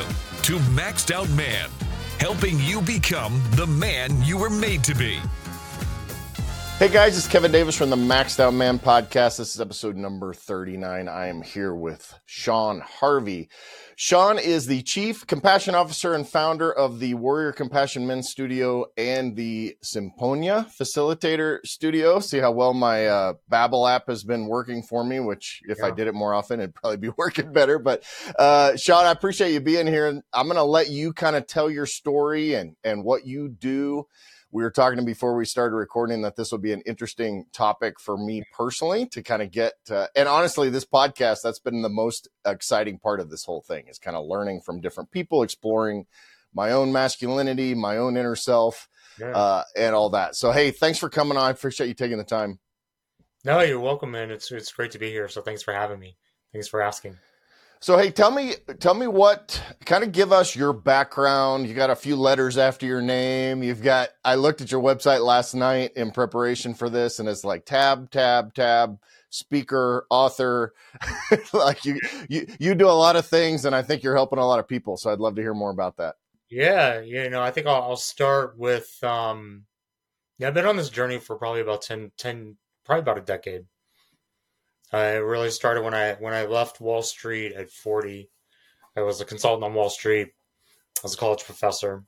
Welcome to Maxed Out Man, helping you become the man you were made to be. Hey guys, it's Kevin Davis from the Maxed Out Man podcast. This is episode number 39. I am here with Sean Harvey. Sean is the Chief Compassion Officer and founder of the Warrior Compassion Men's Studio and the Symphonia Facilitator Studio. See how well my Babbel app has been working for me, which if I did it more often, it'd probably be working better. But Sean, I appreciate you being here. I'm going to let you kind of tell your story and what you do. We were talking before we started recording that this will be an interesting topic for me personally to kind of get, and honestly, this podcast, that's been the most exciting part of this whole thing is kind of learning from different people, exploring my own masculinity, my own inner self, and all that. So, hey, thanks for coming on. I appreciate you taking the time. No, you're welcome, man. It's great to be here. So thanks for having me. Thanks for asking. So, hey, tell me what, kind of give us your background. You got a few letters after your name. I looked at your website last night in preparation for this, and it's like tab, speaker, author. Like you do a lot of things, and I think you're helping a lot of people. So I'd love to hear more about that. Yeah. I think I'll start with, I've been on this journey for probably about probably about a decade. I really started when I left Wall Street at 40. I was a consultant on Wall Street. I was a college professor.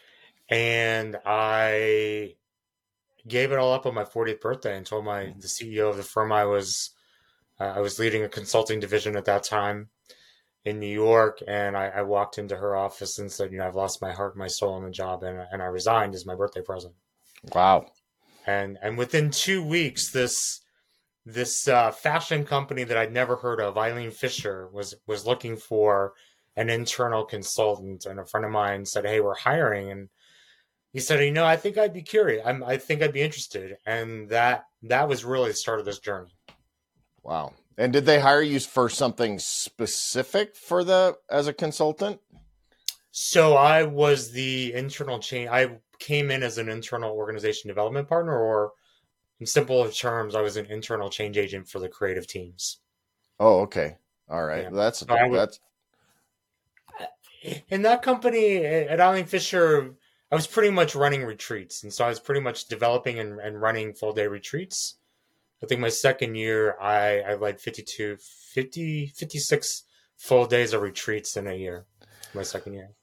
And I gave it all up on my 40th birthday and told the CEO of the firm I was leading a consulting division at that time in New York. And I walked into her office and said, I've lost my heart, my soul in the job. And I resigned as my birthday present. Wow. And within 2 weeks, this fashion company that I'd never heard of, Eileen Fisher, was looking for an internal consultant. And a friend of mine said, hey, we're hiring. And he said, I think I'd be curious. I think I'd be interested. And that was really the start of this journey. Wow. And did they hire you for something specific as a consultant? So I was the internal change. I came in as an internal organization development partner, or in simpler terms, I was an internal change agent for the creative teams. Oh, okay. All right. Yeah. That's in that company at Eileen Fisher, I was pretty much running retreats. And so I was pretty much developing and running full day retreats. I think my second year, I led 56 full days of retreats in a year. My second year.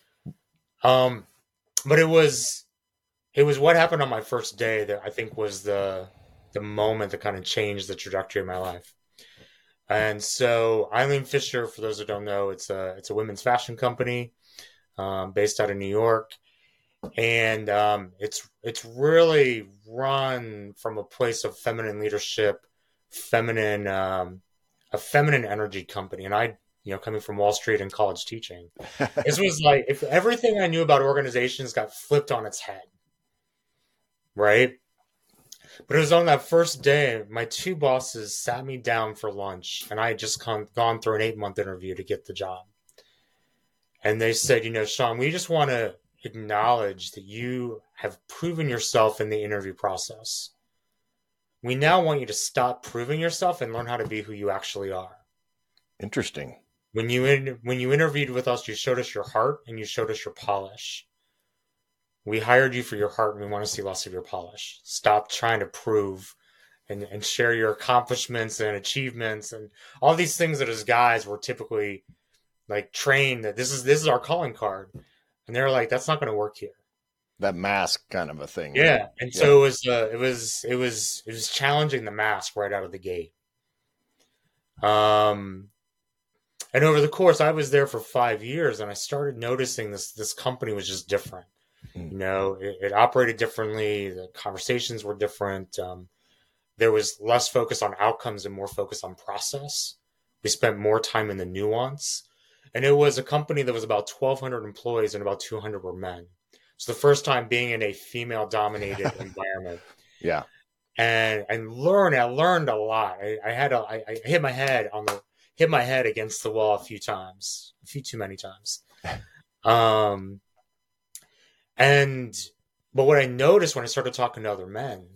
But it was what happened on my first day that I think was the moment that kind of changed the trajectory of my life. And so Eileen Fisher, for those who don't know, it's a women's fashion company based out of New York. And it's really run from a place of feminine leadership, a feminine energy company. And I, coming from Wall Street and college teaching, this was like if everything I knew about organizations got flipped on its head. Right. But it was on that first day, my two bosses sat me down for lunch, and I had just gone through an 8-month interview to get the job. And they said, Sean, we just want to acknowledge that you have proven yourself in the interview process. We now want you to stop proving yourself and learn how to be who you actually are. Interesting. When you interviewed with us, you showed us your heart and you showed us your polish. We hired you for your heart, and we want to see less of your polish. Stop trying to prove and share your accomplishments and achievements and all these things that as guys we're typically like trained that this is our calling card. And they're like, that's not going to work here. That mask kind of a thing. Yeah. Right? And so it was challenging the mask right out of the gate. And over the course, I was there for 5 years, and I started noticing this company was just different. It operated differently. The conversations were different. There was less focus on outcomes and more focus on process. We spent more time in the nuance. And it was a company that was about 1,200 employees and about 200 were men. So the first time being in a female-dominated environment. Yeah. And I learned a lot. I hit my head against the wall a few too many times. But what I noticed when I started talking to other men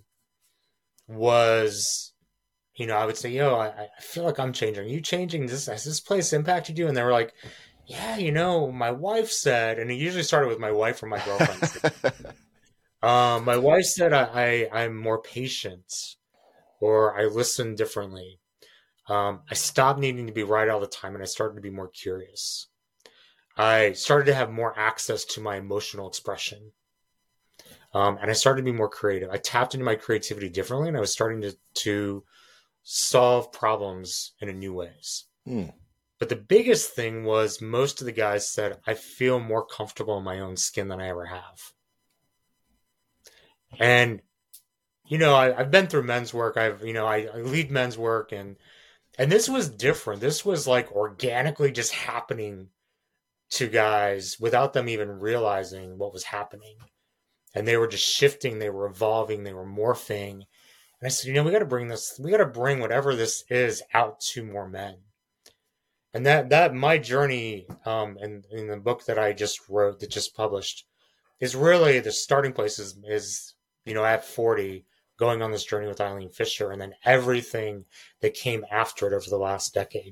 was, I would say, I feel like I'm changing. Are you changing? Has this place impacted you? And they were like, yeah, my wife said, and it usually started with my wife or my girlfriend. My wife said I'm more patient, or I listen differently. I stopped needing to be right all the time, and I started to be more curious. I started to have more access to my emotional expression. And I started to be more creative. I tapped into my creativity differently, and I was starting to solve problems in a new ways. But the biggest thing was most of the guys said, I feel more comfortable in my own skin than I ever have. And, I've been through men's work. I lead men's work, and this was different. This was like organically just happening to guys without them even realizing what was happening. And they were just shifting, they were evolving, they were morphing. And I said, we got to bring whatever this is out to more men. And that my journey, in the book that I just wrote, that just published, is really the starting place is at 40, going on this journey with Eileen Fisher, and then everything that came after it over the last decade.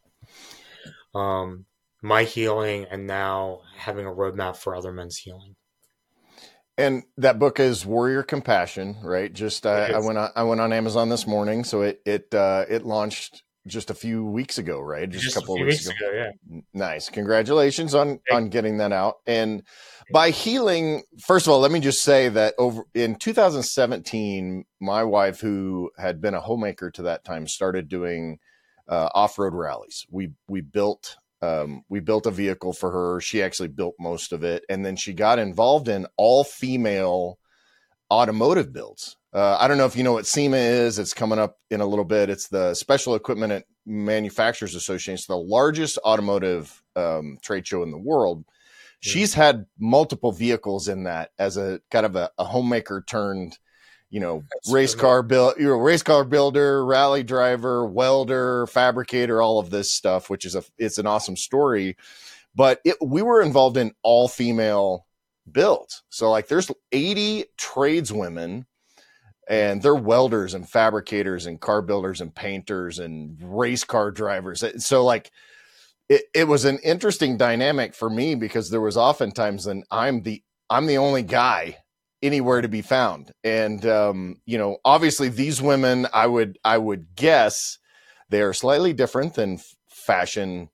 My healing, and now having a roadmap for other men's healing. And that book is Warrior Compassion, right? Just I went on Amazon this morning, so it launched just a few weeks ago, right? Just a couple of weeks ago. Yeah. Nice. Congratulations on getting that out. And by healing, first of all, let me just say that in 2017, my wife, who had been a homemaker to that time, started doing off-road rallies. We built a vehicle for her. She actually built most of it. And then she got involved in all-female automotive builds. I don't know if you know what SEMA is. It's coming up in a little bit. It's the Special Equipment and Manufacturers Association, the largest automotive trade show in the world. She's had multiple vehicles in that as a kind of a homemaker turned, race car builder, rally driver, welder, fabricator, all of this stuff, which is it's an awesome story. But we were involved in all female builds. So like there's 80 tradeswomen, and they're welders and fabricators and car builders and painters and race car drivers. So like it was an interesting dynamic for me, because there was oftentimes I'm the only guy anywhere to be found. And, obviously these women, I would guess they are slightly different than fashion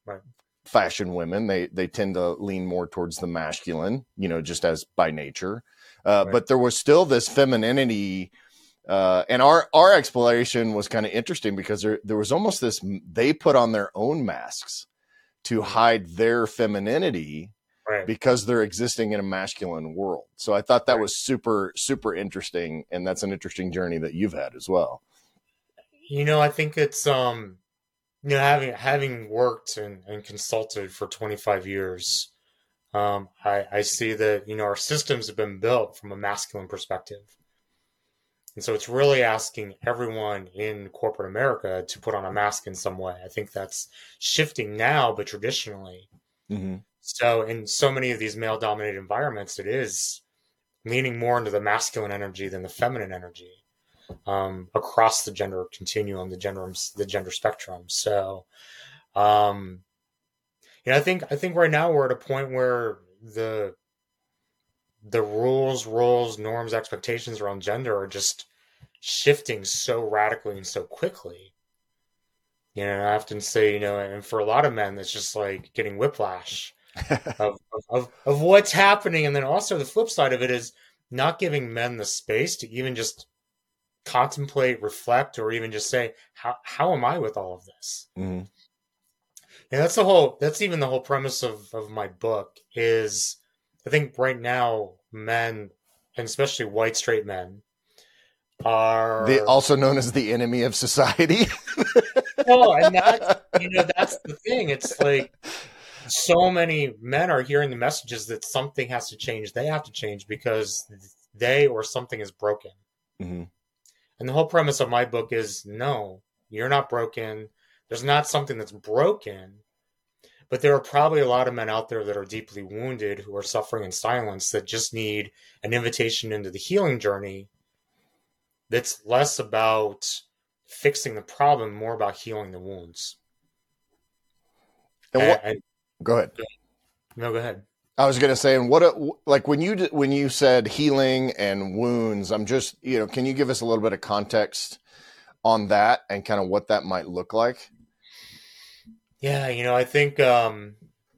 women. They tend to lean more towards the masculine, just as by nature. But there was still this femininity, and our exploration was kind of interesting, because there was almost this, they put on their own masks to hide their femininity, because they're existing in a masculine world. So I thought that was super, super interesting. And that's an interesting journey that you've had as well. I think it's, having worked and consulted for 25 years, I see that, our systems have been built from a masculine perspective. And so it's really asking everyone in corporate America to put on a mask in some way. I think that's shifting now, but traditionally. Mm-hmm. So in so many of these male-dominated environments, it is leaning more into the masculine energy than the feminine energy, across the gender continuum, the gender spectrum. So, I think right now we're at a point where the rules, roles, norms, expectations around gender are just shifting so radically and so quickly. I often say, and for a lot of men, it's just like getting whiplash of what's happening. And then also the flip side of it is not giving men the space to even just contemplate, reflect, or even just say, how am I with all of this? Mm-hmm. And that's even the whole premise of my book is, I think right now men, and especially white straight men, are also known as the enemy of society. No, and that's the thing. It's like so many men are hearing the messages that something has to change. They have to change because they or something is broken. Mm-hmm. And the whole premise of my book is, no, you're not broken. There's not something that's broken. But there are probably a lot of men out there that are deeply wounded, who are suffering in silence, that just need an invitation into the healing journey that's less about fixing the problem, more about healing the wounds. Go ahead. No, go ahead. I was going to say, and like when you said healing and wounds, I'm just, can you give us a little bit of context on that and kind of what that might look like? Yeah, I think I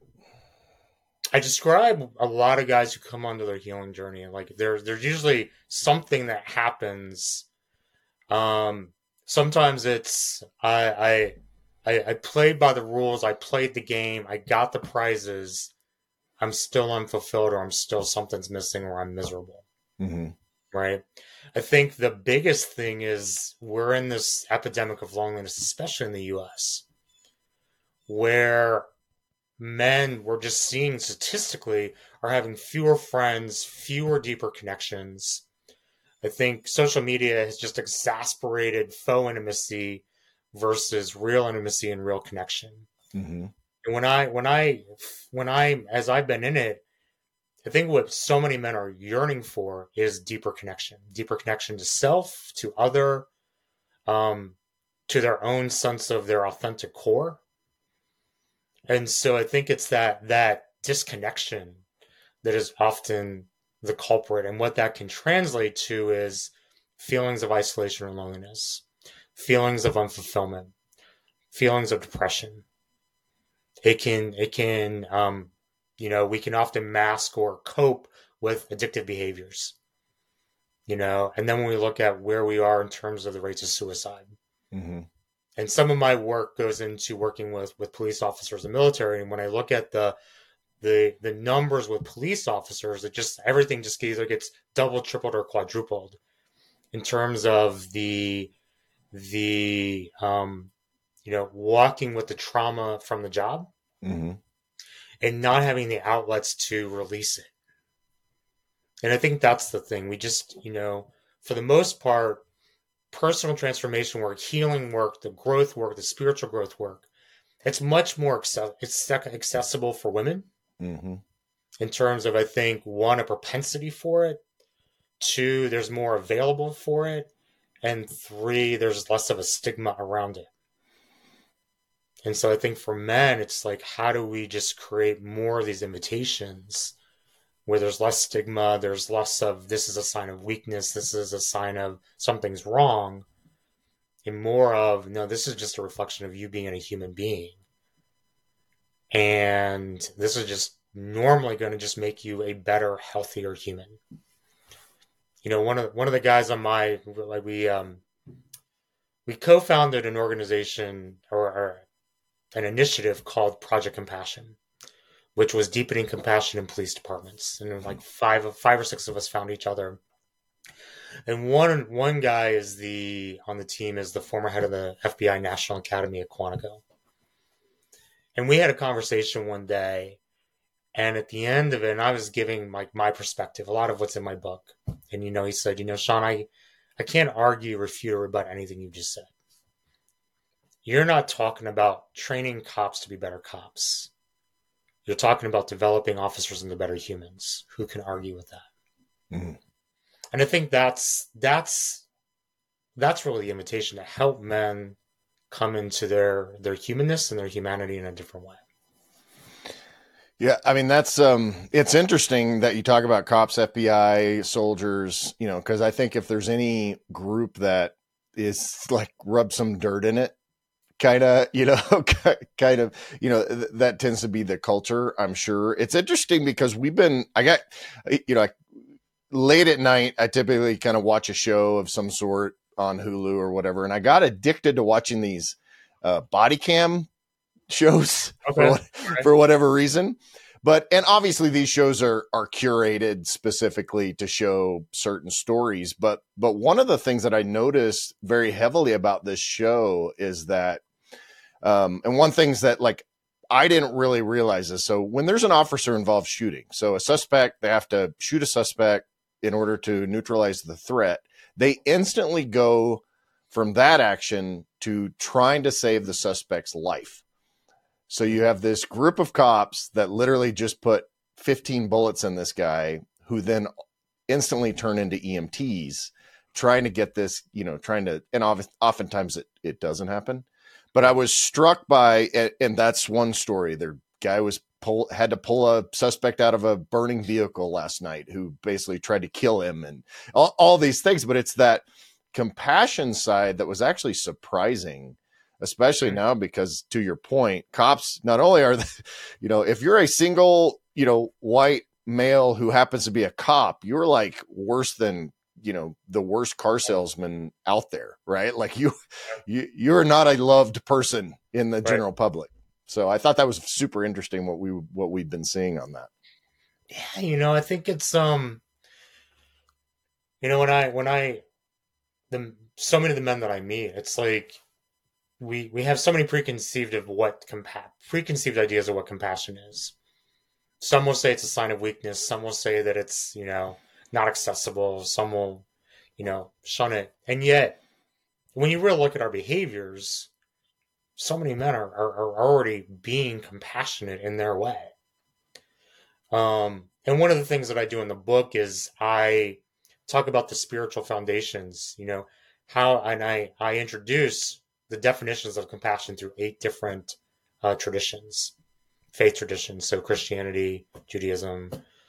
describe a lot of guys who come onto their healing journey, and like there's usually something that happens. Sometimes it's I played by the rules, I played the game, I got the prizes. I'm still unfulfilled, or I'm still something's missing, or I'm miserable. Mm-hmm. Right. I think the biggest thing is we're in this epidemic of loneliness, especially in the US, where men, we're just seeing statistically, are having fewer friends, fewer deeper connections. I think social media has just exasperated faux intimacy versus real intimacy and real connection. Mm-hmm. And when I, as I've been in it, I think what so many men are yearning for is deeper connection to self, to other, to their own sense of their authentic core. And so I think it's that disconnection that is often the culprit. And what that can translate to is feelings of isolation or loneliness, feelings of unfulfillment, feelings of depression. It can, we can often mask or cope with addictive behaviors, and then when we look at where we are in terms of the rates of suicide, mm-hmm. and some of my work goes into working with police officers and military. And when I look at the numbers with police officers, everything just either gets double, tripled, or quadrupled in terms of the walking with the trauma from the job, mm-hmm. and not having the outlets to release it. And I think that's the thing. We just, for the most part, personal transformation work, healing work, the growth work, the spiritual growth work, it's much more accessible for women, mm-hmm. in terms of, I think, one, a propensity for it, two, there's more available for it, and three, there's less of a stigma around it. And so I think for men, it's like, how do we just create more of these invitations where there's less stigma, there's less of this is a sign of weakness, this is a sign of something's wrong, and more of, no, this is just a reflection of you being a human being. And this is just normally going to just make you a better, healthier human. One of the guys on we co-founded an organization or an initiative called Project Compassion, which was deepening compassion in police departments. And like five or six of us found each other. And one guy on the team is the former head of the FBI National Academy at Quantico. And we had a conversation one day, and at the end of it, and I was giving my perspective, a lot of what's in my book. And, he said, Sean, I can't argue, refute, or rebut anything you just said. You're not talking about training cops to be better cops. You're talking about developing officers into better humans. Who can argue with that? Mm-hmm. And I think that's really the invitation, to help men come into their humanness and their humanity in a different way. Yeah, I mean, that's it's interesting that you talk about cops, FBI, soldiers, because I think if there's any group that is like rub some dirt in it, that tends to be the culture, I'm sure. It's interesting because late at night, I typically kind of watch a show of some sort on Hulu or whatever. And I got addicted to watching these body cam shows for whatever reason. And obviously these shows are curated specifically to show certain stories. But one of the things that I noticed very heavily about this show is that, and one thing's that like, I didn't really realize this. So when there's an officer involved shooting, so a suspect, they have to shoot a suspect in order to neutralize the threat. They instantly go from that action to trying to save the suspect's life. So you have this group of cops that literally just put 15 bullets in this guy, who then instantly turn into EMTs, trying to get this, and oftentimes it doesn't happen. But I was struck by, and that's one story. The guy was had to pull a suspect out of a burning vehicle last night who basically tried to kill him, and all these things. But it's that compassion side that was actually surprising, especially now, because to your point, cops not only are, if you're a single, white male who happens to be a cop, you're like worse than, the worst car salesman out there, right? Like you're not a loved person in the general public. So I thought that was super interesting what we've been seeing on that. Yeah, I think it's so many of the men that I meet, it's like we have so many preconceived ideas of what compassion is. Some will say it's a sign of weakness. Some will say that it's, not accessible. Some will, shun it. And yet, when you really look at our behaviors, so many men are already being compassionate in their way. And one of the things that I do in the book is I talk about the spiritual foundations, I introduce the definitions of compassion through 8 different traditions, faith traditions. So Christianity, Judaism,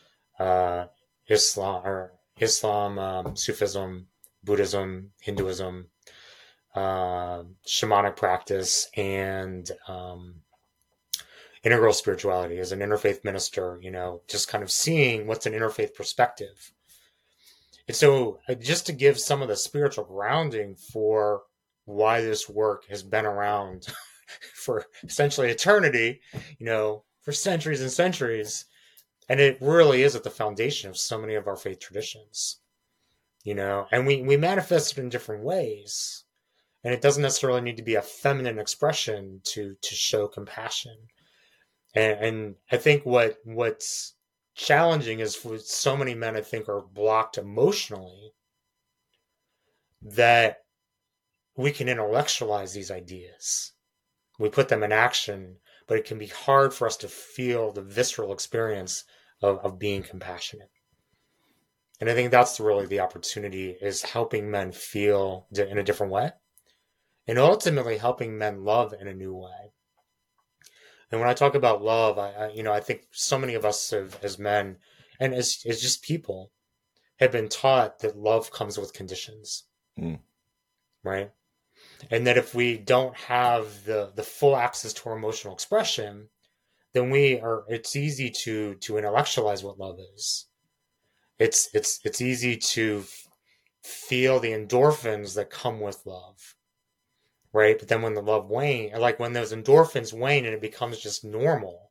Islam, Sufism, Buddhism, Hinduism, shamanic practice, and integral spirituality. As an interfaith minister, just kind of seeing what's an interfaith perspective. And so just to give some of the spiritual grounding for why this work has been around for essentially eternity, for centuries and centuries. And it really is at the foundation of so many of our faith traditions, and we manifest it in different ways. And it doesn't necessarily need to be a feminine expression to show compassion. And I think what's challenging is for so many men, I think, are blocked emotionally, that we can intellectualize these ideas. We put them in action, but it can be hard for us to feel the visceral experience of being compassionate. And I think that's really the opportunity, is helping men feel in a different way, and ultimately helping men love in a new way. And when I talk about love, I think so many of us as men and as just people have been taught that love comes with conditions, right? And that if we don't have the full access to our emotional expression, then it's easy to intellectualize what love is. It's easy to feel the endorphins that come with love, right? But then when the love wanes, like when those endorphins wane and it becomes just normal,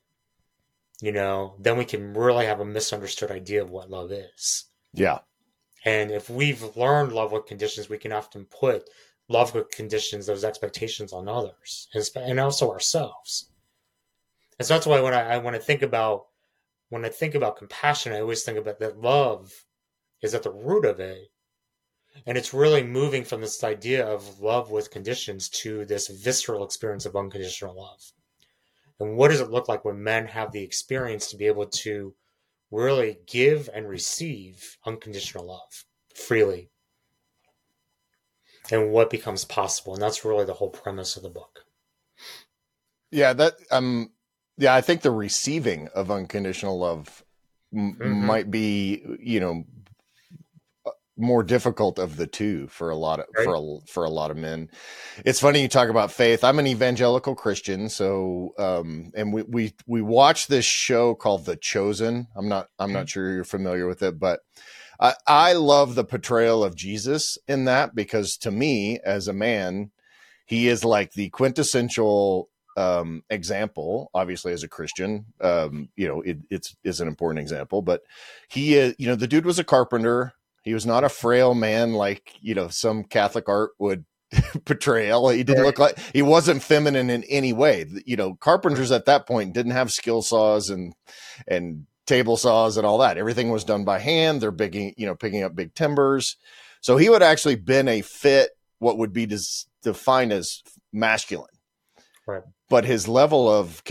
then we can really have a misunderstood idea of what love is. Yeah. And if we've learned love with conditions, we can often put love with conditions, those expectations, on others and also ourselves. And so that's why when I think about compassion, I always think about that love is at the root of it. And it's really moving from this idea of love with conditions to this visceral experience of unconditional love. And what does it look like when men have the experience to be able to really give and receive unconditional love freely? And what becomes possible? And that's really the whole premise of the book. Yeah, I think the receiving of unconditional love might be, more difficult of the two for a lot of for a lot of men. It's funny you talk about faith. I'm an evangelical Christian, so and we watch this show called The Chosen. I'm not sure you're familiar with it, but I love the portrayal of Jesus in that, because to me, as a man, he is like the quintessential example. Obviously, as a Christian, it's an important example, but he is, the dude was a carpenter. He was not a frail man like, some Catholic art would portray. He didn't look like, he wasn't feminine in any way. Carpenters at that point didn't have skill saws and table saws and all that. Everything was done by hand. They're picking up big timbers. So he would actually been a fit, what would be defined as masculine. Right. But his level of,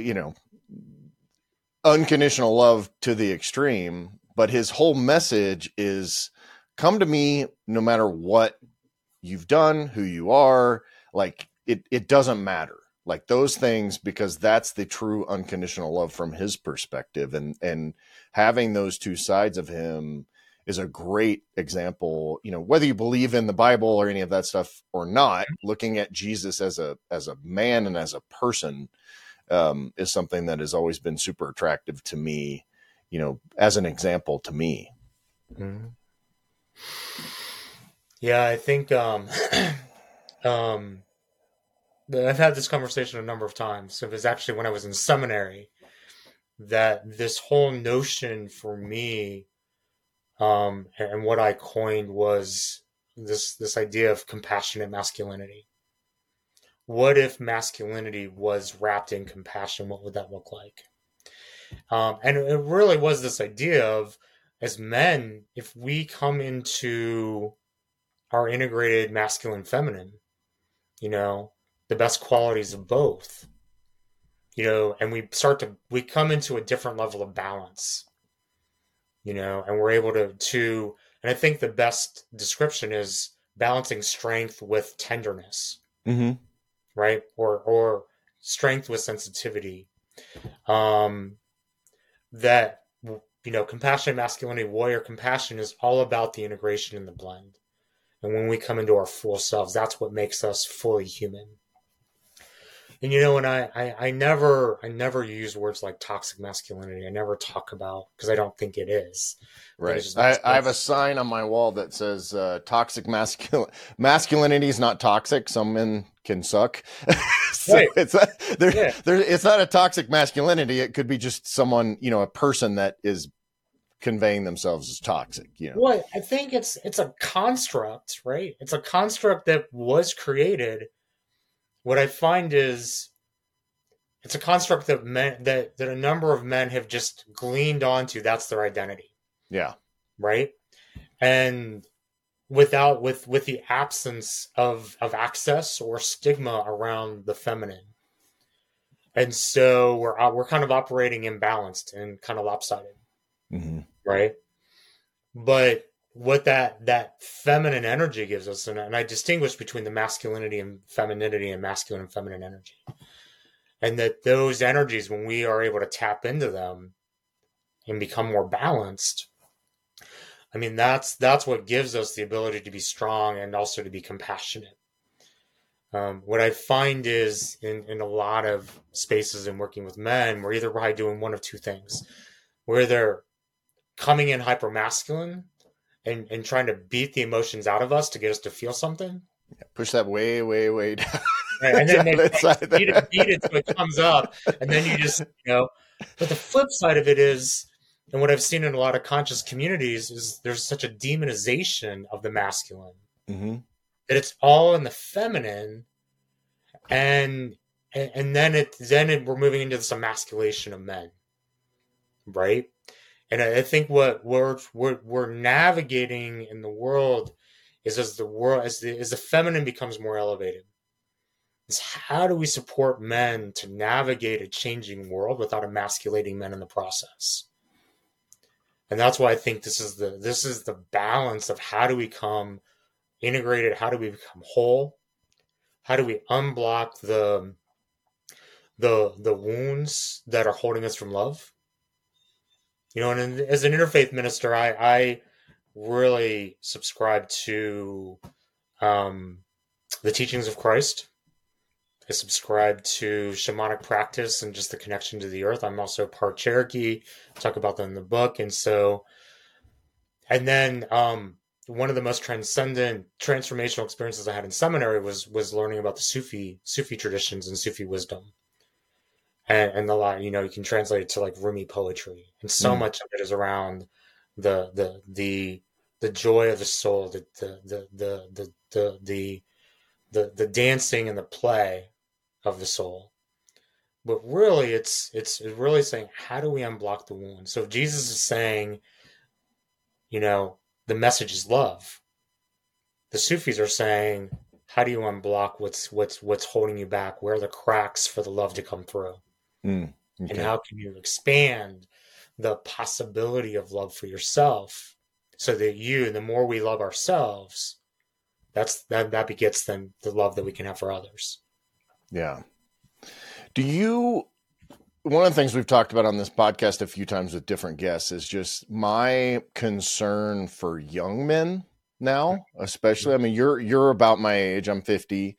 unconditional love to the extreme, but his whole message is, come to me no matter what you've done, who you are. Like it doesn't matter. like those things, because that's the true unconditional love from his perspective. And having those two sides of him is a great example, you know, whether you believe in the Bible or any of that stuff or not, looking at Jesus as a man and as a person, is something that has always been super attractive to me, you know, as an example to me. Mm-hmm. Yeah, I think I've had this conversation a number of times. So it was actually when I was in seminary that this whole notion for me, and what I coined was this idea of compassionate masculinity. What if masculinity was wrapped in compassion? What would that look like? And it really was this idea of, as men, if we come into our integrated masculine feminine, you know, the best qualities of both, you know, and we come into a different level of balance, you know, and we're able to, and I think the best description is balancing strength with tenderness, Mm-hmm. right? Or strength with sensitivity. That, you know, compassionate masculinity, warrior compassion is all about the integration and the blend. And when we come into our full selves, that's what makes us fully human. And, you know, and I never use words like toxic masculinity. I never talk about, because I don't think it is. Right. I have a sign on my wall that says toxic masculinity is not toxic. Some men can suck. So right. It's not a toxic masculinity. It could be just someone, you know, a person that is conveying themselves as toxic, you know. Well, I think it's a construct, right? It's a construct that was created. What I find is it's a construct that that a number of men have just gleaned onto. That's their identity. Yeah. Right. And with the absence of access or stigma around the feminine. And so we're kind of operating imbalanced and kind of lopsided. Mm-hmm. Right. But what that feminine energy gives us, and I distinguish between the masculinity and femininity and masculine and feminine energy. And that those energies, when we are able to tap into them and become more balanced, I mean, that's what gives us the ability to be strong and also to be compassionate. What I find is in a lot of spaces in working with men, we're either probably doing one of two things. We're either coming in hyper masculine and trying to beat the emotions out of us to get us to feel something. Yeah, push that way, way, way down. Right. And then they beat it so it comes up. And then you just, you know, but the flip side of it is, and what I've seen in a lot of conscious communities is there's such a demonization of the masculine, mm-hmm. that it's all in the feminine. And then we're moving into this emasculation of men. Right. And I think what we're navigating in the world is as the feminine becomes more elevated, is how do we support men to navigate a changing world without emasculating men in the process? And that's why I think this is the balance of how do we become integrated, how do we become whole, how do we unblock the wounds that are holding us from love. You know, and as an interfaith minister, I really subscribe to the teachings of Christ. I subscribe to shamanic practice and just the connection to the earth. I'm also part Cherokee. I talk about that in the book. And then one of the most transcendent, transformational experiences I had in seminary was learning about the Sufi traditions and Sufi wisdom. And a lot, you know, you can translate it to like Rumi poetry, and so much of it is around the joy of the soul, the dancing and the play of the soul. But really, it's really saying, how do we unblock the wound? So if Jesus is saying, you know, the message is love, the Sufis are saying, how do you unblock what's holding you back? Where are the cracks for the love to come through? Okay. And how can you expand the possibility of love for yourself so that the more we love ourselves, that begets then the love that we can have for others. Yeah. Do you, one of the things we've talked about on this podcast a few times with different guests is just my concern for young men now, especially. I mean, you're about my age. I'm 50.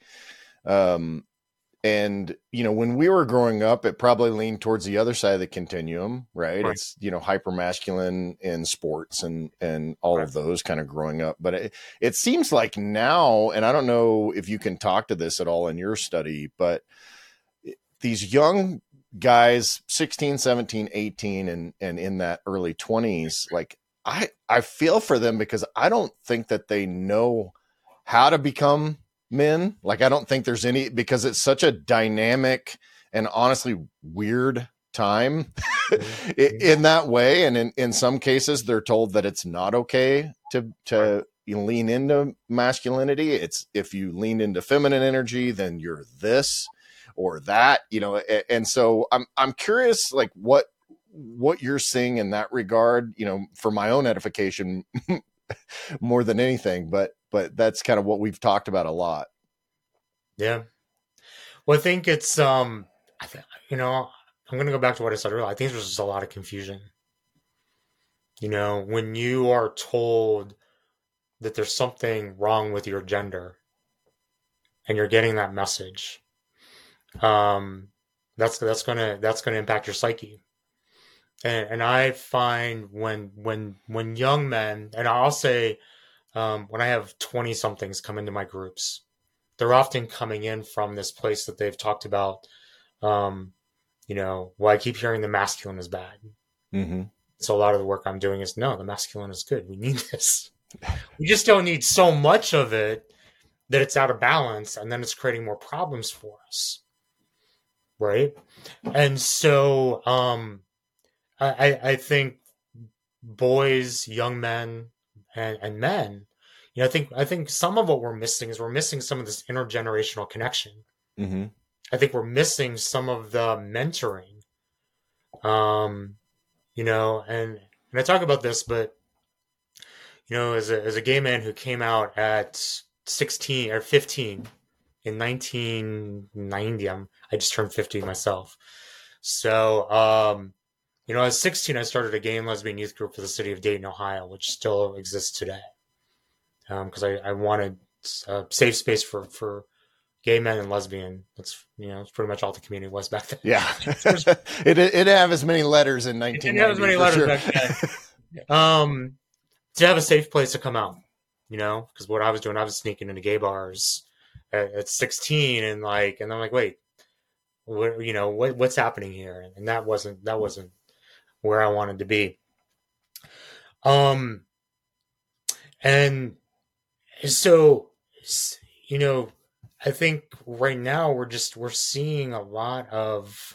And, you know, when we were growing up, it probably leaned towards the other side of the continuum, right? It's, you know, hyper masculine in sports and all of those kind of growing up. But it seems like now, and I don't know if you can talk to this at all in your study, but these young guys, 16, 17, 18, and in that early 20s, like I feel for them because I don't think that they know how to become men. Like, I don't think there's any, because it's such a dynamic and honestly weird time in that way. And in some cases, they're told that it's not okay to lean into masculinity. It's, if you lean into feminine energy, then you're this or that, you know. And so I'm curious, like what you're seeing in that regard, you know, for my own edification more than anything, but that's kind of what we've talked about a lot. Yeah. Well, I think it's, you know, I'm going to go back to what I said earlier. I think there's just a lot of confusion. You know, when you are told that there's something wrong with your gender and you're getting that message, that's going to impact your psyche. And I find when young men, and I'll say, when I have 20 somethings come into my groups, they're often coming in from this place that they've talked about, you know, well, I keep hearing the masculine is bad. Mm-hmm. So a lot of the work I'm doing is, no, the masculine is good. We need this. We just don't need so much of it that it's out of balance, and then it's creating more problems for us. Right. And so I think boys, young men, and men, you know, I think some of what we're missing is we're missing some of this intergenerational connection. Mm-hmm. I think we're missing some of the mentoring, you know, and I talk about this, but, you know, as a gay man who came out at 16 or 15 in 1990, I just turned 50 myself. So, you know, I was 16, I started a gay and lesbian youth group for the city of Dayton, Ohio, which still exists today. Because I wanted a safe space for gay men and lesbian. That's, you know, it's pretty much all the community was back then. Yeah. it didn't have as many letters in 1990. It didn't have as many letters back then. To have a safe place to come out, you know, because what I was doing, I was sneaking into gay bars at 16 and I'm like, wait, what, you know, what's happening here? And that wasn't where I wanted to be. And so, you know, I think right now we're seeing a lot of,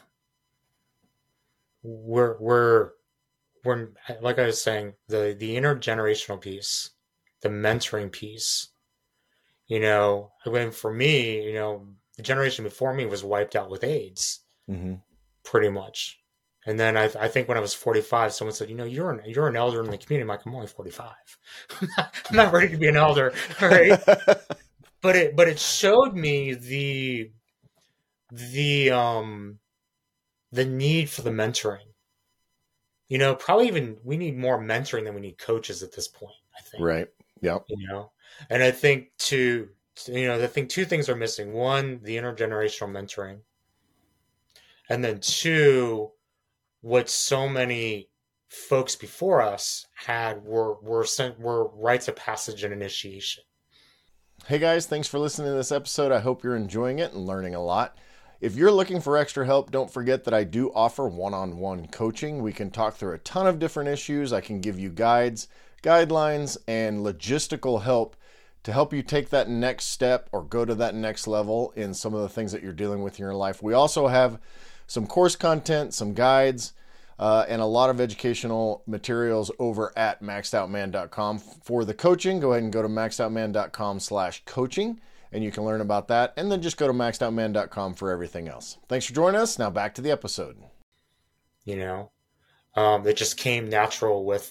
we're like I was saying, the intergenerational piece, the mentoring piece, you know, I mean, for me, you know, the generation before me was wiped out with AIDS, mm-hmm. pretty much. And then I think when I was 45, someone said, you know, you're an elder in the community. I'm like, I'm only 45. I'm not ready to be an elder, right? but it showed me the need for the mentoring. You know, probably even we need more mentoring than we need coaches at this point, I think. Right. Yeah. You know, and I think two things are missing. One, the intergenerational mentoring. And then two, what so many folks before us had were rites of passage and initiation. Hey guys, thanks for listening to this episode. I hope you're enjoying it and learning a lot. If you're looking for extra help, don't forget that I do offer one-on-one coaching. We can talk through a ton of different issues. I can give you guides, guidelines, and logistical help to help you take that next step or go to that next level in some of the things that you're dealing with in your life. We also have some course content, some guides, and a lot of educational materials over at maxedoutman.com. For the coaching, go ahead and go to maxedoutman.com/coaching, and you can learn about that. And then just go to maxedoutman.com for everything else. Thanks for joining us. Now back to the episode. You know, that just came natural with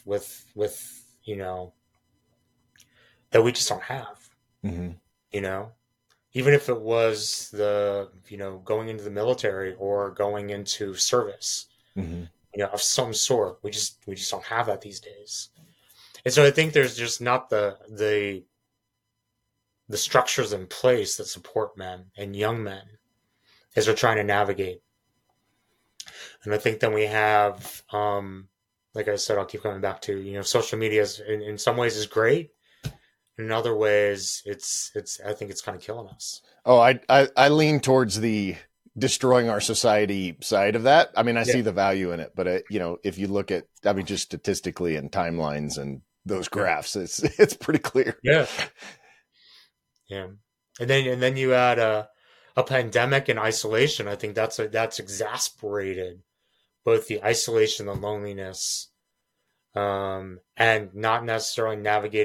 you know, that we just don't have. Mm-hmm. You know, even if it was going into the military or going into service, of some sort. We just don't have that these days. And so I think there's just not the structures in place that support men and young men as they're trying to navigate. And I think then we have, like I said, I'll keep coming back to, social media is, in some ways is great. In other ways, I think it's kind of killing us. Oh, I lean towards the destroying our society side of that. I mean, I see the value in it, but if you look at, just statistically and timelines and those graphs, it's pretty clear. Yeah. Yeah. And then you add a pandemic and isolation. I think that's exasperated both the isolation and loneliness, and not necessarily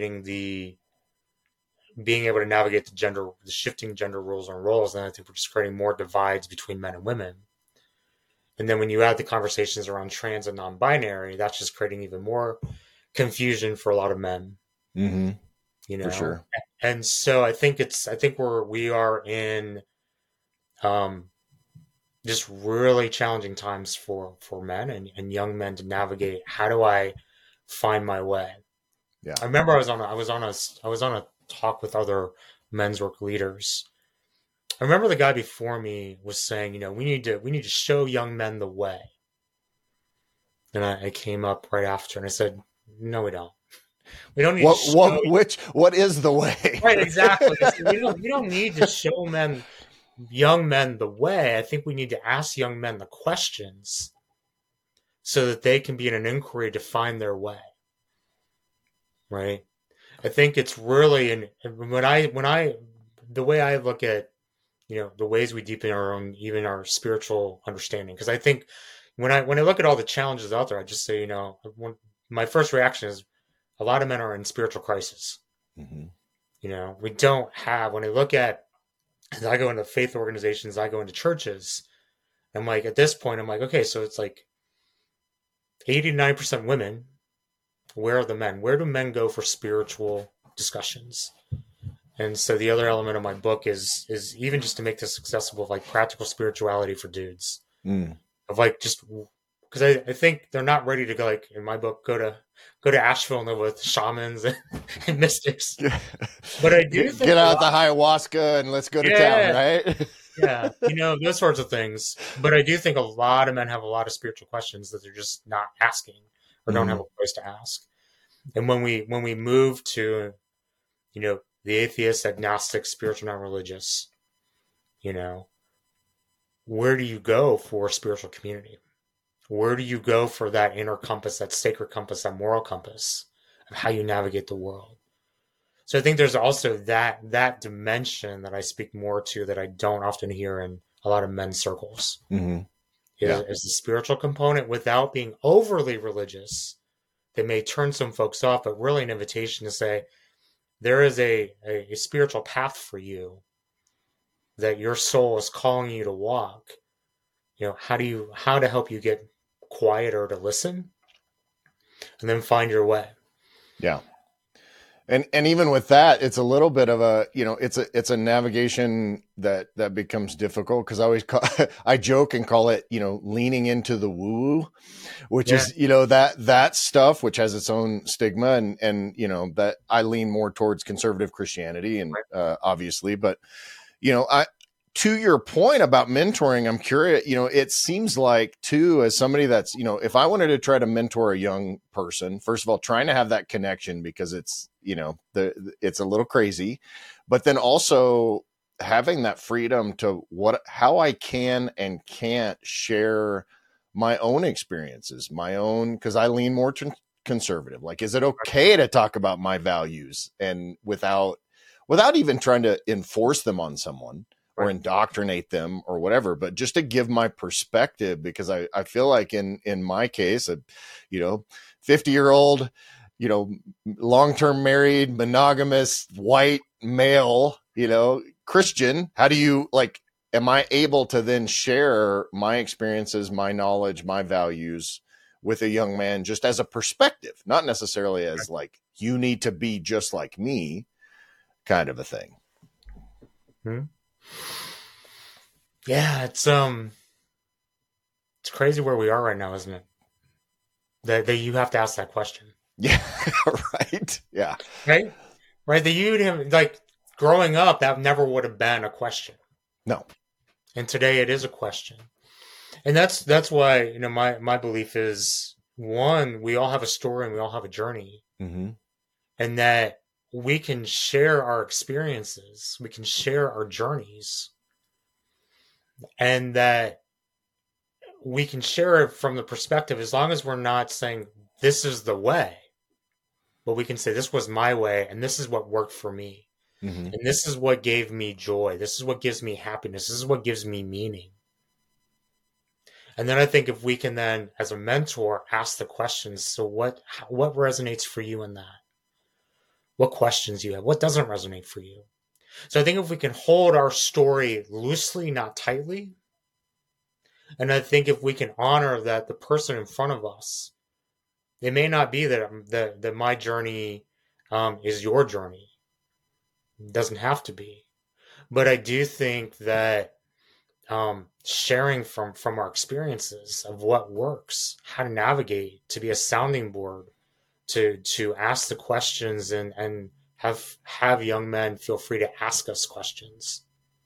being able to navigate the shifting gender roles and roles. And I think we're just creating more divides between men and women. And then when you add the conversations around trans and non-binary, that's just creating even more confusion for a lot of men. Mm-hmm. For sure. And so I think we are in just really challenging times for men and young men to navigate. How do I find my way? Yeah. I remember I was on a talk with other men's work leaders. I remember the guy before me was saying, we need to show young men the way. And I came up right after and I said, no, we don't. We don't need what is the way? Right, exactly. We don't need to show young men the way. I think we need to ask young men the questions so that they can be in an inquiry to find their way. Right? I think it's really, the way I look at, the ways we deepen even our spiritual understanding. Because I think when I look at all the challenges out there, I just say, my first reaction is a lot of men are in spiritual crisis. Mm-hmm. We don't have, when I look at, as I go into faith organizations, I go into churches, I'm like, at this point, I'm like, okay, so it's like 89% women. Where are the men? Where do men go for spiritual discussions? And so the other element of my book is even just to make this accessible, like practical spirituality for dudes. Of like, just because I think they're not ready to go, like in my book, go to Asheville and live with shamans and mystics. But I do think get out the ayahuasca and let's go to town, right? Yeah, those sorts of things. But I do think a lot of men have a lot of spiritual questions that they're just not asking or don't have a place to ask. And when we move to, the atheist, agnostic, spiritual, non-religious, where do you go for spiritual community? Where do you go for that inner compass, that sacred compass, that moral compass of how you navigate the world? So I think there's also that dimension that I speak more to that I don't often hear in a lot of men's circles. Mm-hmm. Is the spiritual component without being overly religious. They may turn some folks off, but really an invitation to say there is a spiritual path for you that your soul is calling you to walk. How to help you get quieter to listen and then find your way. Yeah. And even with that, it's a little bit of a, it's a navigation that becomes difficult because I joke and call it, leaning into the woo, which is, that stuff, which has its own stigma and, that I lean more towards conservative Christianity and, obviously, but, to your point about mentoring, I'm curious, it seems like too, as somebody that's, if I wanted to try to mentor a young person, first of all, trying to have that connection because it's, it's a little crazy, but then also having that freedom to how I can and can't share my own experiences, because I lean more conservative. Like, is it okay to talk about my values and without even trying to enforce them on someone? Or indoctrinate them or whatever, but just to give my perspective, because I feel like in my case, 50-year-old, long-term married, monogamous, white male, Christian, how do you am I able to then share my experiences, my knowledge, my values with a young man just as a perspective, not necessarily as you need to be just like me kind of a thing. Yeah, it's crazy where we are right now, isn't it? That you have to ask that question. Yeah, right. Yeah. Right? Right? That you didn't, like, growing up, that never would have been a question. No. And today it is a question. And that's why, you know, my belief is, one, we all have a story and we all have a journey. Mm-hmm. And that we can share our experiences, we can share our journeys, and that we can share it from the perspective, as long as we're not saying this is the way, but we can say this was my way and this is what worked for me. Mm-hmm. And this is what gave me joy. This is what gives me happiness. This is what gives me meaning. And then I think if we can then, as a mentor, ask the questions, so what resonates for you in that? What questions you have? What doesn't resonate for you? So I think if we can hold our story loosely, not tightly, and I think if we can honor that the person in front of us, it may not be that my journey is your journey. It doesn't have to be. But I do think that sharing from our experiences of what works, how to navigate, to be a sounding board, to ask the questions and have young men feel free to ask us questions.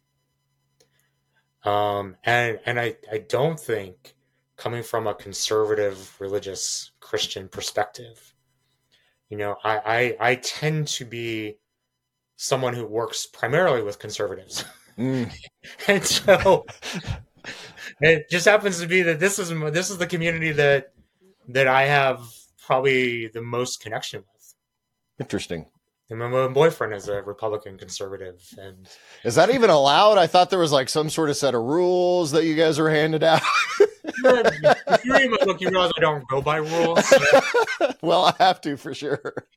And I don't think, coming from a conservative, religious, Christian perspective, you know, I tend to be someone who works primarily with conservatives. And so it just happens to be that this is the community that I have probably the most connection with. Interesting. And my boyfriend is a Republican conservative. And is that even allowed? I thought there was like some sort of set of rules that you guys were handed out. If you read my book, you realize I don't go by rules. Well, I have to for sure.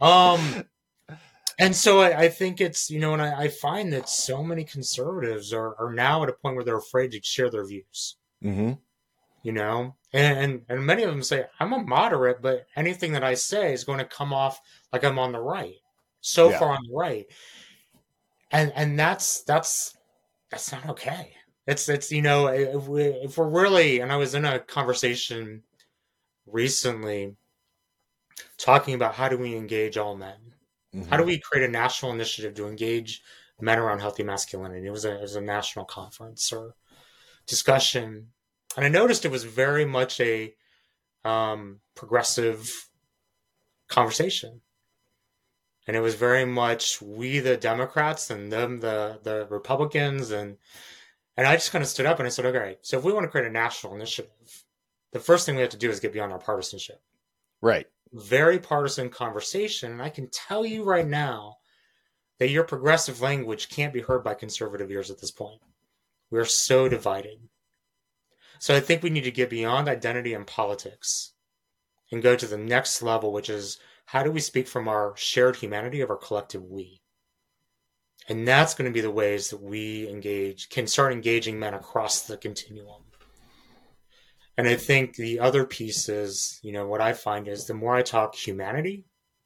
And so I think it's, you know, and I find that so many conservatives are now at a point where they're afraid to share their views. Mm-hmm. You know, and many of them say, I'm a moderate, but anything that I say is going to come off like I'm on the right. So far on the right. And that's not okay. It's, you know, if we're really, and I was in a conversation recently talking about how do we engage all men? Mm-hmm. How do we create a national initiative to engage men around healthy masculinity? It was a national conference or discussion. And I noticed it was very much a progressive conversation. And it was very much we, the Democrats, and them, the Republicans. And I just kind of stood up and I said, okay, so if we want to create a national initiative, the first thing we have to do is get beyond our partisanship. Right. Very partisan conversation. And I can tell you right now that your progressive language can't be heard by conservative ears at this point. We are so divided. So I think we need to get beyond identity and politics and go to the next level, which is how do we speak from our shared humanity of our collective we? And that's going to be the ways that we can start engaging men across the continuum. And I think the other piece is, you know, what I find is the more I talk humanity,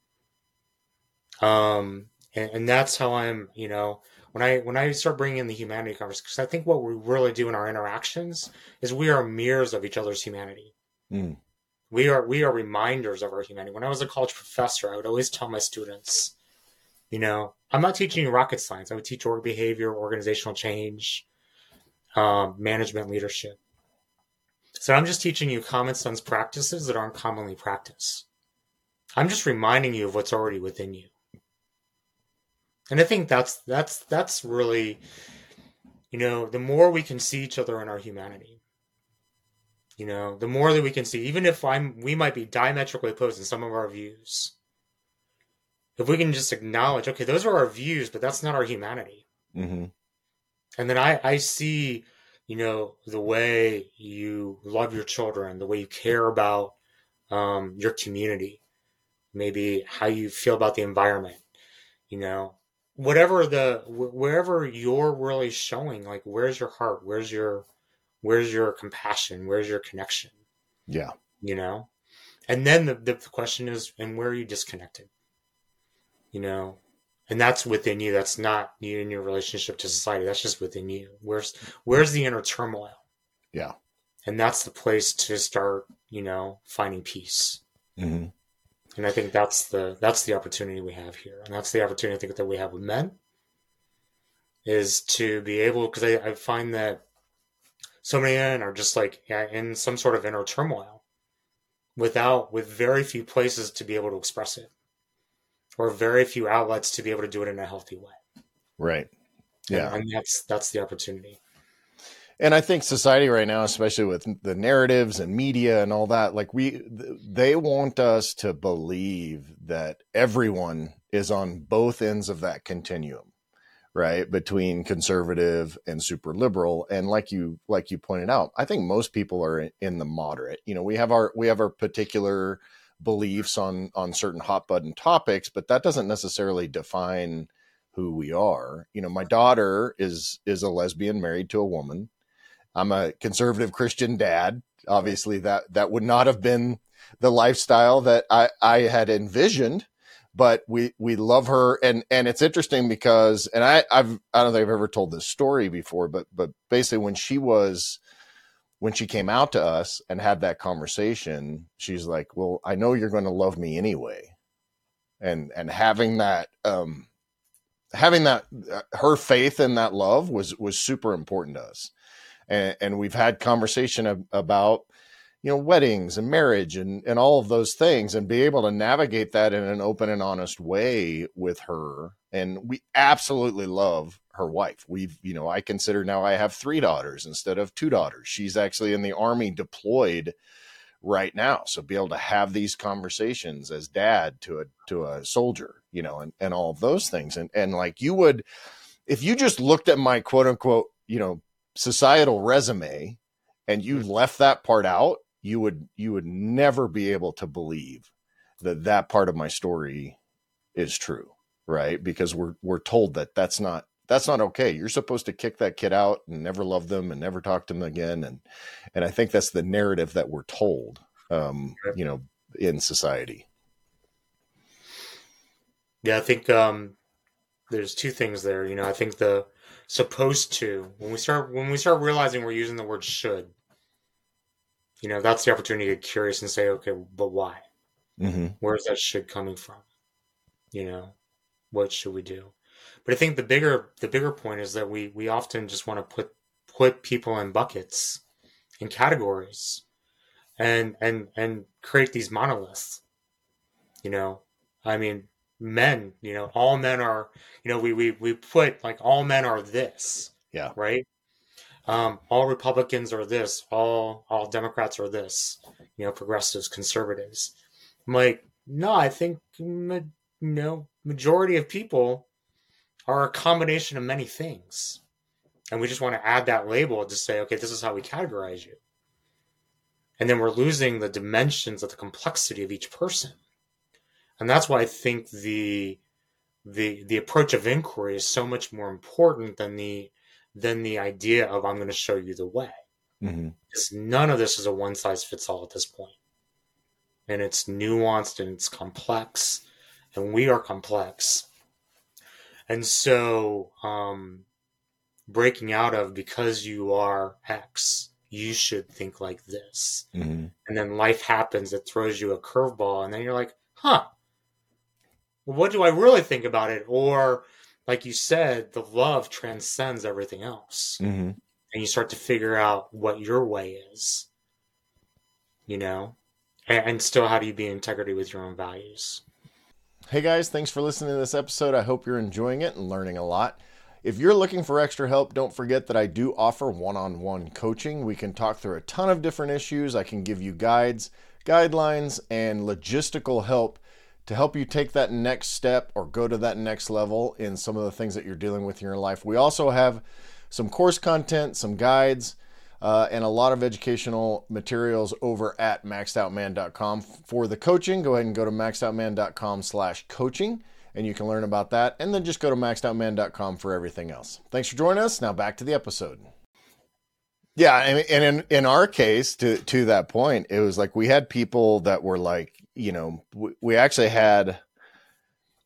and that's how I'm, you know, when I start bringing in the humanity conversation, because I think what we really do in our interactions is we are mirrors of each other's humanity. Mm. We are reminders of our humanity. When I was a college professor, I would always tell my students, you know, I'm not teaching you rocket science. I would teach org behavior, organizational change, management, leadership. So I'm just teaching you common sense practices that aren't commonly practiced. I'm just reminding you of what's already within you. And I think that's really, you know, the more we can see each other in our humanity, you know, the more that we can see, even if we might be diametrically opposed in some of our views, if we can just acknowledge, okay, those are our views, but that's not our humanity. Mm-hmm. And then I see, you know, the way you love your children, the way you care about your community, maybe how you feel about the environment, you know, wherever you're really showing, like, where's your heart? Where's your compassion? Where's your connection? Yeah. You know? And then the question is, and where are you disconnected? You know, And that's within you. That's not you in your relationship to society. That's just within you. Where's the inner turmoil? Yeah. And that's the place to start, finding peace. Mm-hmm. And I think that's the opportunity we have here. And that's the opportunity I think that we have with men, is to be able, because I find that so many men are just in some sort of inner turmoil with very few places to be able to express it, or very few outlets to be able to do it in a healthy way. Right. Yeah. And that's the opportunity. And I think society right now, especially with the narratives and media and all that, they want us to believe that everyone is on both ends of that continuum, right? Between conservative and super liberal. And like you pointed out, I think most people are in the moderate. We have our particular beliefs on certain hot button topics, but that doesn't necessarily define who we are. My daughter is a lesbian married to a woman. I'm a conservative Christian dad. Obviously that would not have been the lifestyle that I had envisioned, but we love her. And it's interesting because, and I don't think I've ever told this story before, but basically when she came out to us and had that conversation, she's like, well, I know you're going to love me anyway. And having that, her faith in that love was super important to us. And we've had conversation about, weddings and marriage and all of those things, and be able to navigate that in an open and honest way with her. And we absolutely love her wife. I consider now I have 3 daughters instead of 2 daughters. She's actually in the Army deployed right now. So be able to have these conversations as dad to a soldier, and all of those things. And like you would, if you just looked at my quote unquote, societal resume and you left that part out, you would never be able to believe that part of my story is true, right? Because we're told that that's not okay. You're supposed to kick that kid out and never love them and never talk to them again. And I think that's the narrative that we're told, in society. Yeah, I think there's 2 things there. I think the supposed to, when we start realizing we're using the word should, that's the opportunity to get curious and say, okay, but why? Mm-hmm. Where's that should coming from? What should we do? But I think the bigger point is that we often just want to put people in buckets, in categories, and create these monoliths. Men, all men are, we put all men are this. Yeah. Right. All Republicans are this, all Democrats are this, progressives, conservatives. I'm like, no, I think, majority of people are a combination of many things. And we just want to add that label to say, okay, this is how we categorize you. And then we're losing the dimensions of the complexity of each person. And that's why I think the approach of inquiry is so much more important than the idea of I'm going to show you the way. Mm-hmm. Because none of this is a one size fits all at this point. And it's nuanced and it's complex, and we are complex. And so breaking out of, because you are X, you should think like this. Mm-hmm. And then life happens, it throws you a curveball, and then you're like, well, what do I really think about it? Or, like you said, the love transcends everything else. Mm-hmm. And you start to figure out what your way is, and still, how do you be in integrity with your own values? Hey guys, thanks for listening to this episode. I hope you're enjoying it and learning a lot. If you're looking for extra help, don't forget that I do offer one-on-one coaching. We can talk through a ton of different issues. I can give you guides, guidelines, and logistical help to help you take that next step or go to that next level in some of the things that you're dealing with in your life. We also have some course content, some guides, and a lot of educational materials over at maxedoutman.com. For the coaching, go ahead and go to maxedoutman.com/coaching, and you can learn about that. And then just go to maxedoutman.com for everything else. Thanks for joining us. Now back to the episode. Yeah, and in our case, to that point, it was like we had people that were like, we actually had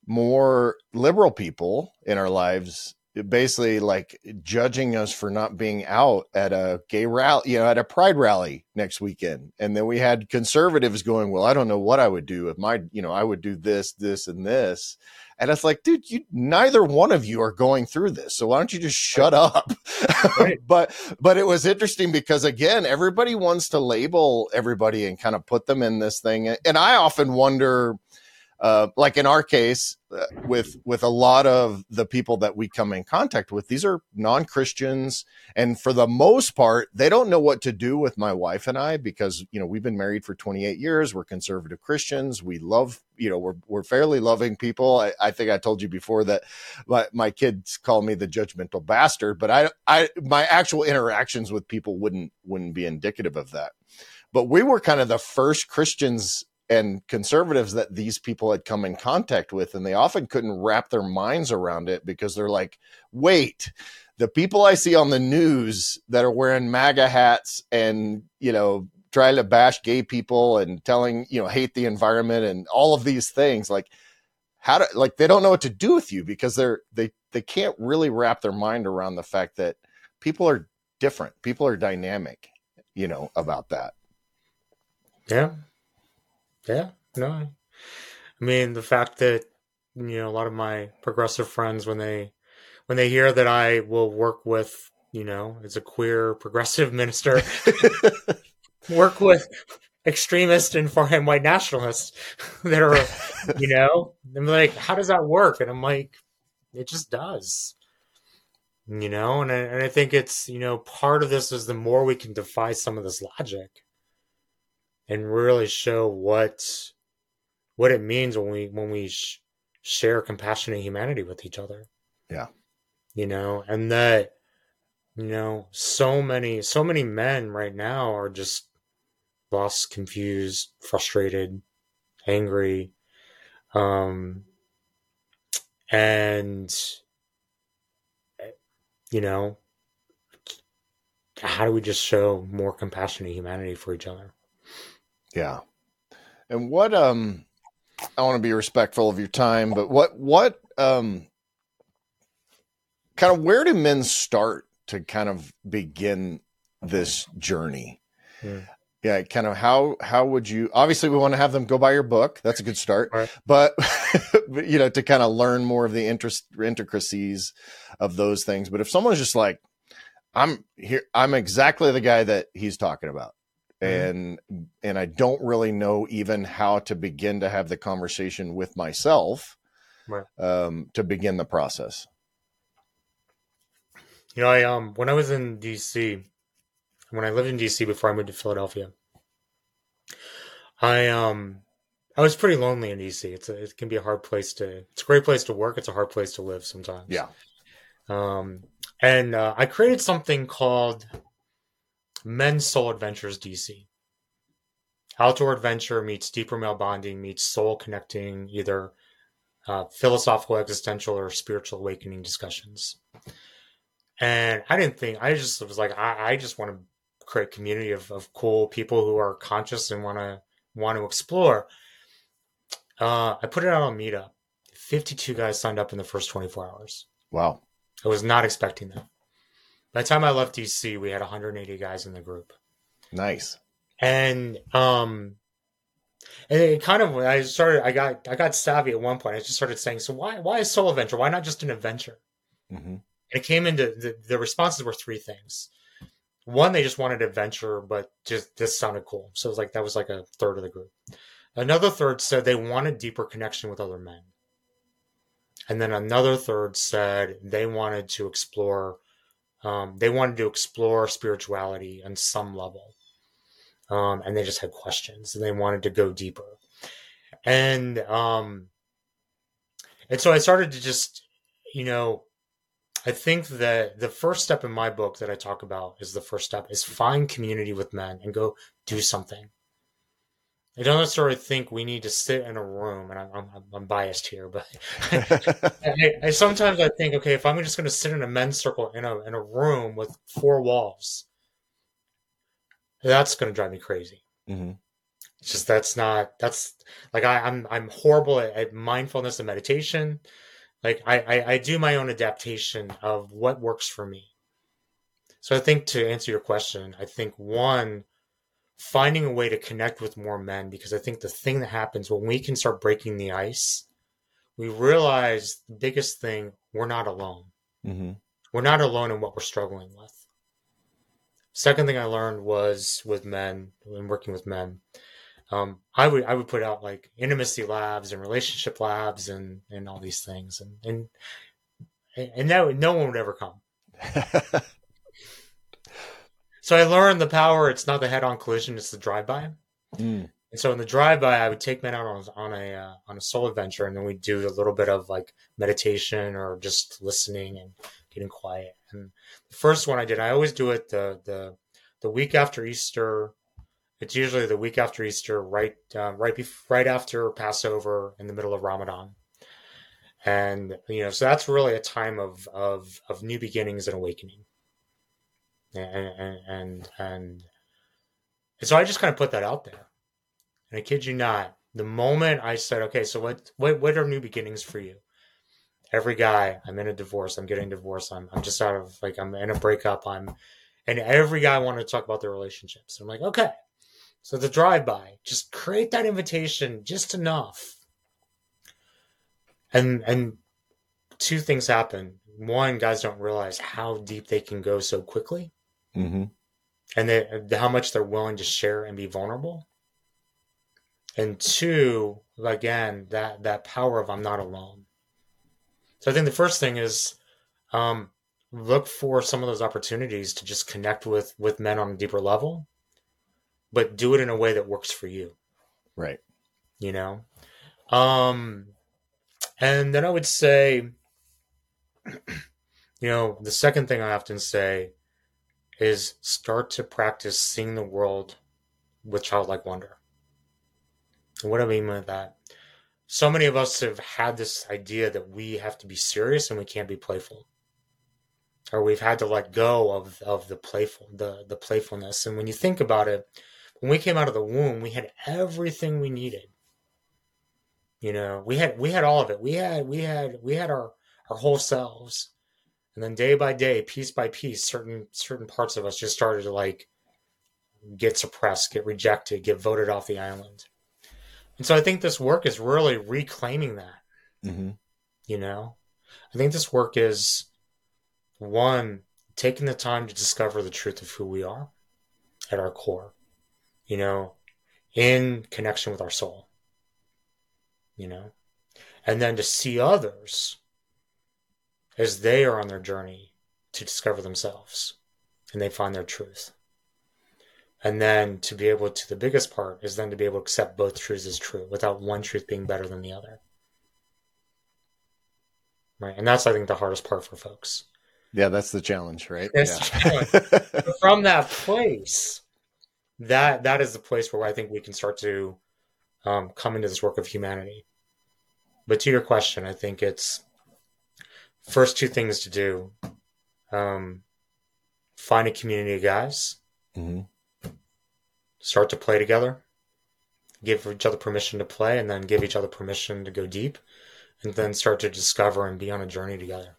more liberal people in our lives basically like judging us for not being out at a gay rally, at a pride rally next weekend. And then we had conservatives going, well, I don't know what I would do if I would do this, this, and this. And it's like, dude, neither one of you are going through this. So why don't you just shut up? Right. But it was interesting because, again, everybody wants to label everybody and kind of put them in this thing. And I often wonder, like in our case, with a lot of the people that we come in contact with, these are non-Christians. And for the most part, they don't know what to do with my wife and I, because, we've been married for 28 years. We're conservative Christians. We love, we're fairly loving people. I think I told you before that my kids call me the judgmental bastard, but my actual interactions with people wouldn't be indicative of that. But we were kind of the first Christians and conservatives that these people had come in contact with, and they often couldn't wrap their minds around it because they're like, wait, the people I see on the news that are wearing MAGA hats and, trying to bash gay people and telling, hate the environment and all of these things, like they don't know what to do with you because they can't really wrap their mind around the fact that people are different. People are dynamic, about that. Yeah. Yeah, no. I mean, the fact that, a lot of my progressive friends, when they hear that I will work with, as a queer progressive minister, work with extremists and far-right white nationalists that are, I'm like, how does that work? And I'm like, it just does. And I think it's, part of this is the more we can defy some of this logic and really show what it means when we share compassion and humanity with each other. Yeah. And that, so many men right now are just lost, confused, frustrated, angry. And, how do we just show more compassion and humanity for each other? Yeah. And what, I want to be respectful of your time, but what kind of, where do men start to kind of begin this journey? Yeah. Kind of how would you, obviously we want to have them go buy your book. That's a good start, right. But to kind of learn more of the intricacies of those things. But if someone's just like, I'm exactly the guy that he's talking about. And I don't really know even how to begin to have the conversation with myself, right. To begin the process. I when I was in DC, when I lived in DC before I moved to Philadelphia, I was pretty lonely in DC. It can be a hard place it's a great place to work. It's a hard place to live sometimes. Yeah. And I created something called Men's Soul Adventures DC. Outdoor adventure meets deeper male bonding meets soul connecting, either philosophical, existential, or spiritual awakening discussions. And I just was like, I just want to create a community of cool people who are conscious and want to explore. I put it out on Meetup. 52 guys signed up in the first 24 hours. Wow. I was not expecting that. By the time I left DC, we had 180 guys in the group. Nice. And it kind of, I got savvy at one point. I just started saying, so why a soul adventure? Why not just an adventure? Mm-hmm. And it came into the responses were three things. One, they just wanted adventure, but just this sounded cool. So it was like, that was like a third of the group. Another third said they wanted deeper connection with other men. And then another third said they wanted to explore spirituality on some level. And they just had questions and they wanted to go deeper. And so I started to just, I think that the first step in my book that I talk about is find community with men and go do something. I don't necessarily think we need to sit in a room, and I'm biased here, but I sometimes I think, okay, if I'm just going to sit in a men's circle in a room with four walls, that's going to drive me crazy. Mm-hmm. It's just that's like I'm horrible at mindfulness and meditation. Like I do my own adaptation of what works for me. So I think to answer your question, I think one, finding a way to connect with more men, because I think the thing that happens when we can start breaking the ice, we realize the biggest thing, we're not alone. Mm-hmm. We're not alone in what we're struggling with. Second thing I learned was with men, when working with men, I would put out like intimacy labs and relationship labs and all these things, and no one would ever come. So I learned the power. It's not the head-on collision; it's the drive-by. Mm. And so in the drive-by, I would take men out on a soul adventure, and then we'd do a little bit of like meditation or just listening and getting quiet. And the first one I did, I always do it the week after Easter. It's usually the week after Easter, right after Passover, in the middle of Ramadan. And so that's really a time of new beginnings and awakening. And so I just kind of put that out there. And I kid you not, the moment I said, okay, so what are new beginnings for you? Every guy, I'm in a divorce, I'm getting divorced, I'm just out of, like, I'm in a breakup, and every guy wanted to talk about their relationships. I'm like, okay, so the drive-by, just create that invitation just enough. And two things happen. One, guys don't realize how deep they can go so quickly. Mm-hmm. And how much they're willing to share and be vulnerable. And two, again, that power of I'm not alone. So I think the first thing is look for some of those opportunities to just connect with men on a deeper level, but do it in a way that works for you. Right. And then I would say, the second thing I often say is start to practice seeing the world with childlike wonder. And what do I mean by that? So many of us have had this idea that we have to be serious and we can't be playful. Or we've had to let go of the playfulness. And when you think about it, when we came out of the womb, we had everything we needed. We had all of it. We had our whole selves. And then day by day, piece by piece, certain parts of us just started to like get suppressed, get rejected, get voted off the island. And so I think this work is really reclaiming that. Mm-hmm. I think this work is, one, taking the time to discover the truth of who we are at our core, in connection with our soul, and then to see others as they are on their journey to discover themselves and they find their truth. And then to be able to, the biggest part is then to be able to accept both truths as true without one truth being better than the other. Right. And that's, I think, the hardest part for folks. Yeah, that's the challenge, right? That's the challenge. From that place, that is the place where I think we can start to come into this work of humanity. But to your question, I think it's first two things to do. Find a community of guys. Mm-hmm. Start to play together, give each other permission to play, and then give each other permission to go deep, and then start to discover and be on a journey together.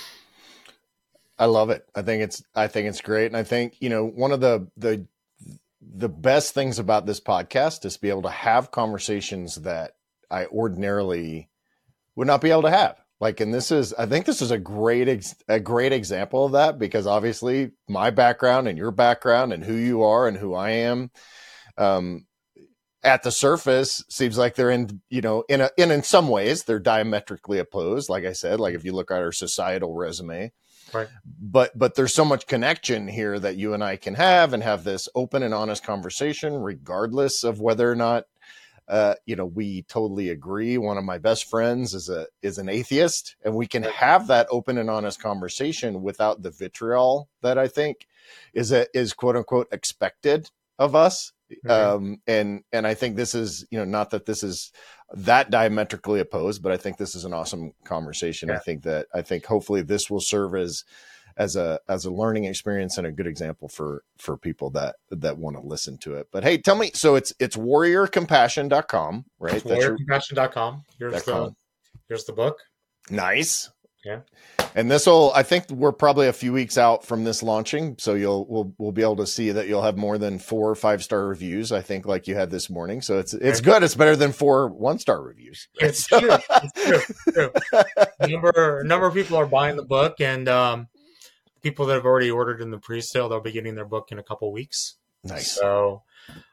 I love it. I think it's great. And I think, one of the best things about this podcast is to be able to have conversations that I ordinarily would not be able to have. Like, and I think this is a great example of that, because obviously my background and your background and who you are and who I am, at the surface seems like they're in some ways they're diametrically opposed. Like I said, like if you look at our societal resume, right. But there's so much connection here that you and I can have this open and honest conversation, regardless of whether or not, we totally agree. One of my best friends is an atheist, and we can have that open and honest conversation without the vitriol that I think is quote unquote expected of us. Mm-hmm. And I think this is, not that this is that diametrically opposed, but I think this is an awesome conversation. Yeah. I think hopefully this will serve as as a learning experience and a good example for people that want to listen to it. But hey, tell me, so it's warriorcompassion.com, right? It's warriorcompassion.com. Here's the book. Nice. Yeah. And I think we're probably a few weeks out from this launching. So we'll be able to see that you'll have more than 4 or 5-star reviews, I think, like you had this morning. So it's good. It's better than 4 1-star reviews. It's true. It's true. A number of people are buying the book, and people that have already ordered in the pre-sale, they'll be getting their book in a couple weeks. Nice. So,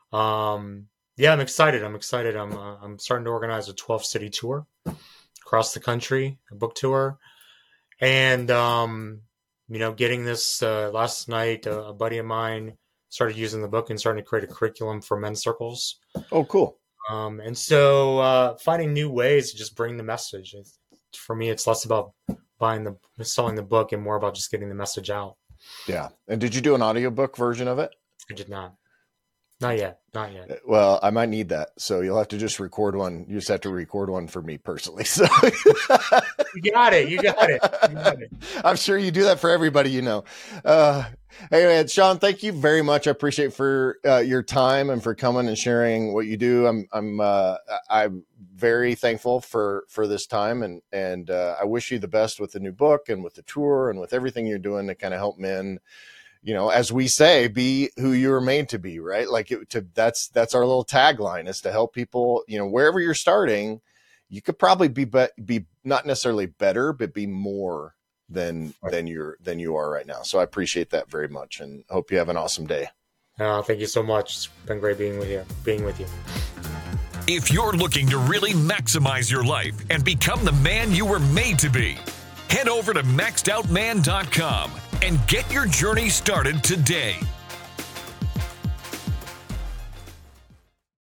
yeah, I'm excited. I'm starting to organize a 12-city tour across the country, a book tour. And, getting this last night, a buddy of mine started using the book and starting to create a curriculum for men's circles. Oh, cool. And so finding new ways to just bring the message. For me, it's less about selling the book and more about just getting the message out. Yeah. And did you do an audiobook version of it? I did not. Not yet. Well, I might need that. So you'll have to just record one. You just have to record one for me personally. So You got it. I'm sure you do that for everybody, Hey, man, Sean, thank you very much. I appreciate for your time and for coming and sharing what you do. I'm very thankful for this time, and I wish you the best with the new book and with the tour and with everything you're doing to kind of help men, as we say, be who you were made to be, right? Like that's our little tagline, is to help people, wherever you're starting, you could probably be not necessarily better, but be more than you are right now. So I appreciate that very much, and hope you have an awesome day. Thank you so much. It's been great being with you. If you're looking to really maximize your life and become the man you were made to be, head over to maxedoutman.com and get your journey started today.